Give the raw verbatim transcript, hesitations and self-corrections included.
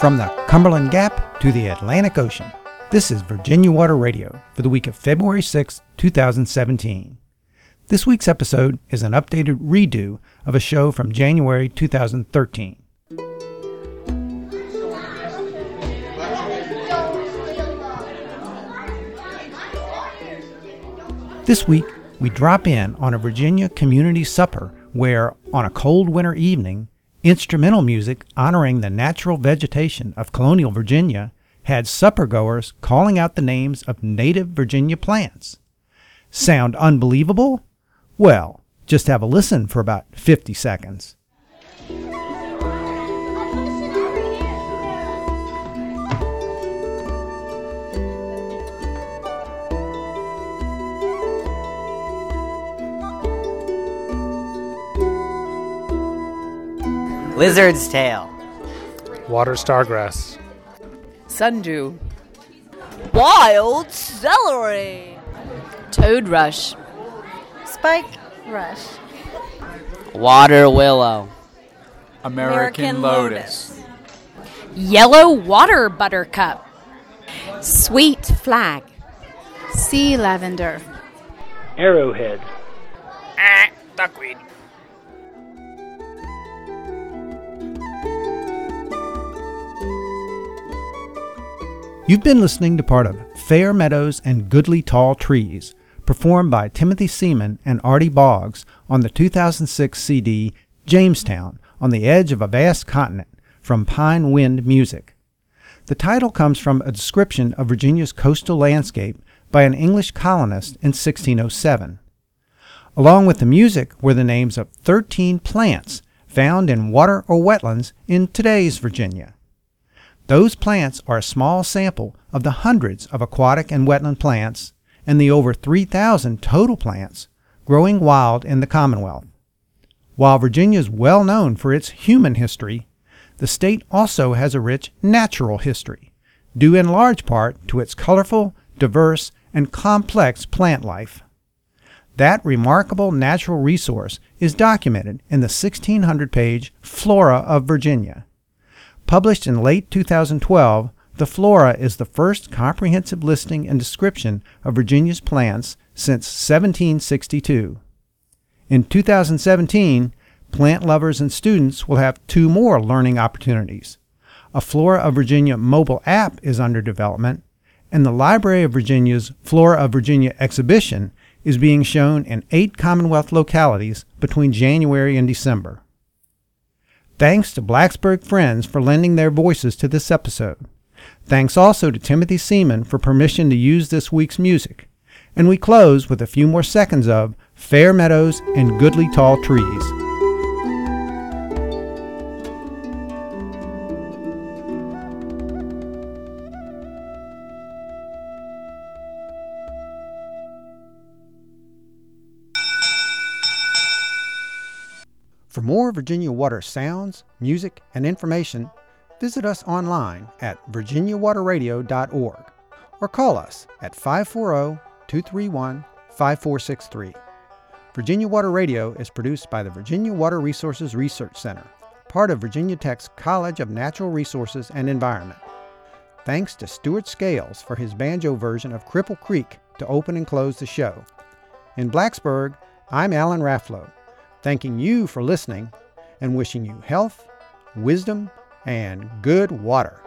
From the Cumberland Gap to the Atlantic Ocean, this is Virginia Water Radio for the week of February sixth, two thousand seventeen. This week's episode is an updated redo of a show from January two thousand thirteen. This week, we drop in on a Virginia community supper where, on a cold winter evening, instrumental music honoring the natural vegetation of colonial Virginia had suppergoers calling out the names of native Virginia plants. Sound unbelievable? Well, just have a listen for about fifty seconds. Lizard's tail. Water stargrass. Sundew. Wild celery. Toad rush. Spike rush. Water willow. American, American lotus. lotus. Yellow water buttercup. Sweet flag. Sea lavender. Arrowhead. Ah, duckweed. You've been listening to part of Fair Meadows and Goodly Tall Trees, performed by Timothy Seaman and Artie Boggs on the two thousand six C D Jamestown, on the Edge of a Vast Continent, from Pine Wind Music. The title comes from a description of Virginia's coastal landscape by an English colonist in sixteen oh seven. Along with the music were the names of thirteen plants found in water or wetlands in today's Virginia. Those plants are a small sample of the hundreds of aquatic and wetland plants and the over three thousand total plants growing wild in the Commonwealth. While Virginia is well known for its human history, the state also has a rich natural history, due in large part to its colorful, diverse, and complex plant life. That remarkable natural resource is documented in the sixteen hundred page Flora of Virginia. Published in late two thousand twelve, the Flora is the first comprehensive listing and description of Virginia's plants since seventeen sixty-two. In two thousand seventeen, plant lovers and students will have two more learning opportunities. A Flora of Virginia mobile app is under development, and the Library of Virginia's Flora of Virginia exhibition is being shown in eight Commonwealth localities between January and December. Thanks to Blacksburg Friends for lending their voices to this episode. Thanks also to Timothy Seaman for permission to use this week's music. And we close with a few more seconds of Fair Meadows and Goodly Tall Trees. For more Virginia Water sounds, music, and information, visit us online at virginia water radio dot org or call us at five four zero, two three one, five four six three. Virginia Water Radio is produced by the Virginia Water Resources Research Center, part of Virginia Tech's College of Natural Resources and Environment. Thanks to Stuart Scales for his banjo version of Cripple Creek to open and close the show. In Blacksburg, I'm Alan Rafflow, thanking you for listening and wishing you health, wisdom, and good water.